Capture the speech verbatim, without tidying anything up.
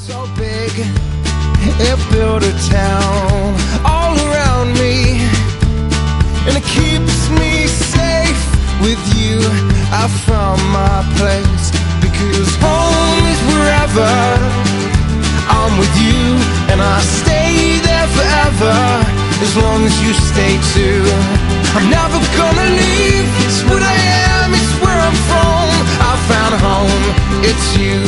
So big, it built a town all around me, and it keeps me safe with you. I found my place, because home is wherever I'm with you, and I stay there forever, as long as you stay too. I'm never gonna leave, it's what I am, it's where I'm from. I found home, it's you.